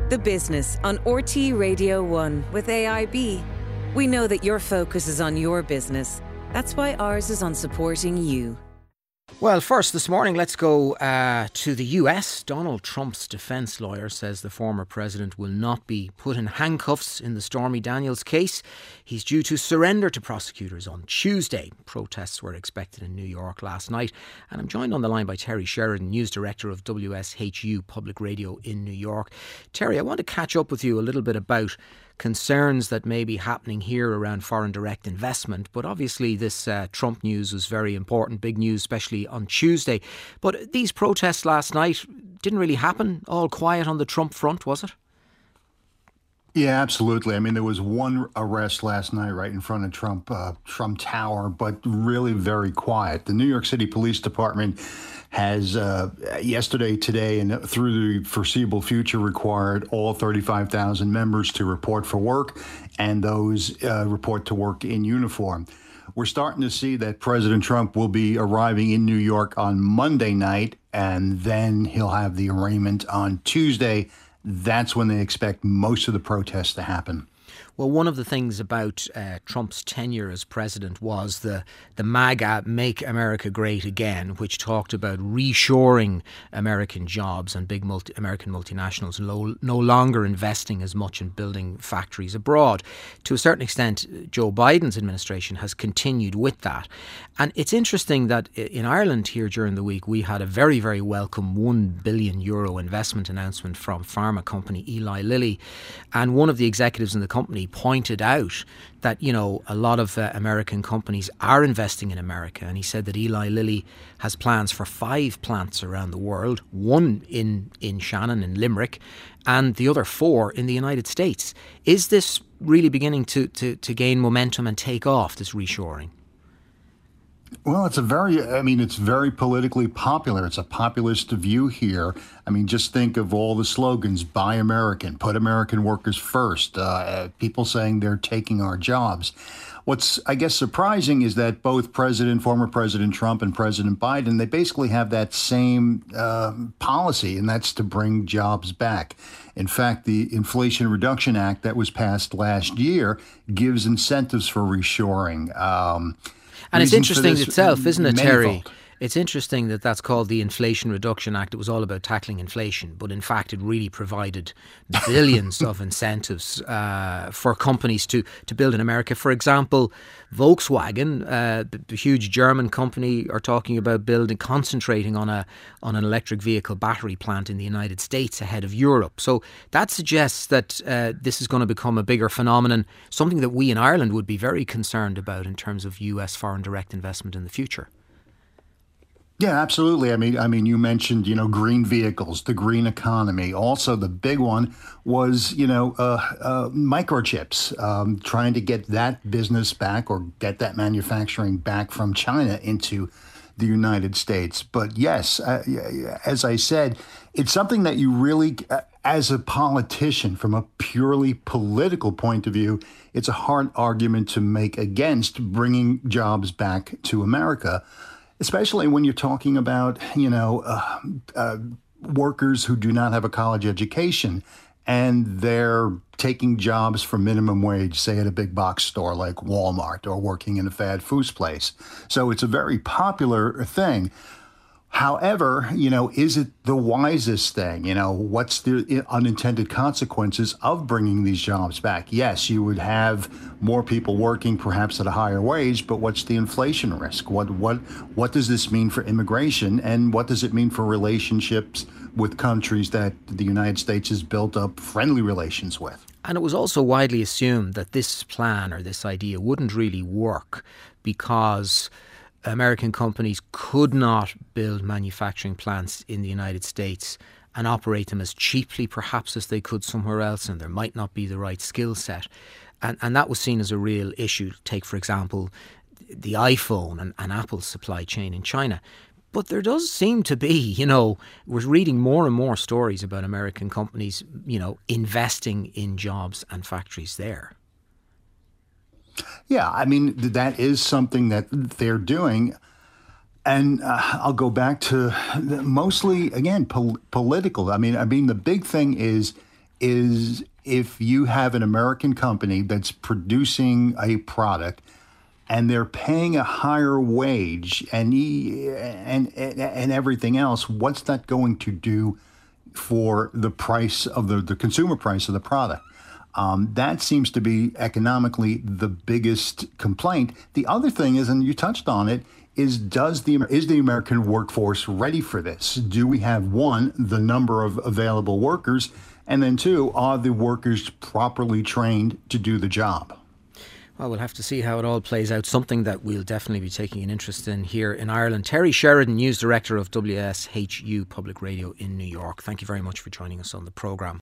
The Business on RT Radio 1 with AIB. We know that your focus is on your business. That's why ours is on supporting you. Well, first this morning, let's go to the US. Donald Trump's defence lawyer says the former president will not be put in handcuffs in the Stormy Daniels case. He's due to surrender to prosecutors on Tuesday. Protests were expected in New York last night. And I'm joined on the line by Terry Sheridan, news director of WSHU Public Radio in New York. Terry, I want to catch up with you a little bit about concerns that may be happening here around foreign direct investment. But obviously this Trump news was very important, big news, especially on Tuesday. But these protests last night didn't really happen, all quiet on the Trump front, was it? Yeah, absolutely. I mean, there was one arrest last night right in front of Trump Tower, but really very quiet. The New York City Police Department has yesterday, today, and through the foreseeable future required all 35,000 members to report for work, and those report to work in uniform. We're starting to see that President Trump will be arriving in New York on Monday night, and then he'll have the arraignment on Tuesday. That's when they expect most of the protests to happen. Well, one of the things about Trump's tenure as president was the MAGA Make America Great Again, which talked about reshoring American jobs and big American multinationals no longer investing as much in building factories abroad. To a certain extent, Joe Biden's administration has continued with that. And it's interesting that in Ireland here during the week, we had a very, very welcome €1 billion investment announcement from pharma company Eli Lilly. And one of the executives in the company pointed out that, you know, a lot of American companies are investing in America. And he said that Eli Lilly has plans for 5 plants around the world, one in Shannon, in Limerick, and the other 4 in the United States. Is this really beginning to gain momentum and take off, this reshoring? Well, it's very politically popular. It's a populist view here. I mean, just think of all the slogans: Buy American, put American workers first, people saying they're taking our jobs. What's, I guess, surprising is that both former President Trump and President Biden, they basically have that same policy, and that's to bring jobs back. In fact, the Inflation Reduction Act that was passed last year gives incentives for reshoring. And it's interesting itself, isn't it, Terry? It's interesting that that's called the Inflation Reduction Act. It was all about tackling inflation, but in fact it really provided billions of incentives for companies to build in America. For example, Volkswagen, the huge German company, are talking about concentrating on an electric vehicle battery plant in the United States ahead of Europe. So that suggests that this is going to become a bigger phenomenon, something that we in Ireland would be very concerned about in terms of US foreign direct investment in the future. Yeah, absolutely. I mean, you mentioned, green vehicles, the green economy. Also, the big one was, microchips, trying to get that business back or get that manufacturing back from China into the United States. But yes, as I said, it's something that you really, as a politician, from a purely political point of view, it's a hard argument to make against bringing jobs back to America. Especially when you're talking about, workers who do not have a college education and they're taking jobs for minimum wage, say at a big box store like Walmart or working in a fast food place. So it's a very popular thing. However, is it the wisest thing? What's the unintended consequences of bringing these jobs back? Yes, you would have more people working, perhaps at a higher wage, but what's the inflation risk? What does this mean for immigration, and what does it mean for relationships with countries that the United States has built up friendly relations with? And it was also widely assumed that this plan or this idea wouldn't really work because American companies could not build manufacturing plants in the United States and operate them as cheaply perhaps as they could somewhere else, and there might not be the right skill set. And that was seen as a real issue. Take, for example, the iPhone and Apple's supply chain in China. But there does seem to be, we're reading more and more stories about American companies, investing in jobs and factories there. Yeah, I mean, that is something that they're doing. And I'll go back to mostly, again, political. I mean, the big thing is is if you have an American company that's producing a product and they're paying a higher wage and everything else, what's that going to do for the price of the consumer price of the product? That seems to be economically the biggest complaint. The other thing is, and you touched on it, is the American workforce ready for this? Do we have, one, the number of available workers, and then two, are the workers properly trained to do the job? Well, we'll have to see how it all plays out. Something that we'll definitely be taking an interest in here in Ireland. Terry Sheridan, News Director of WSHU Public Radio in New York. Thank you very much for joining us on the programme.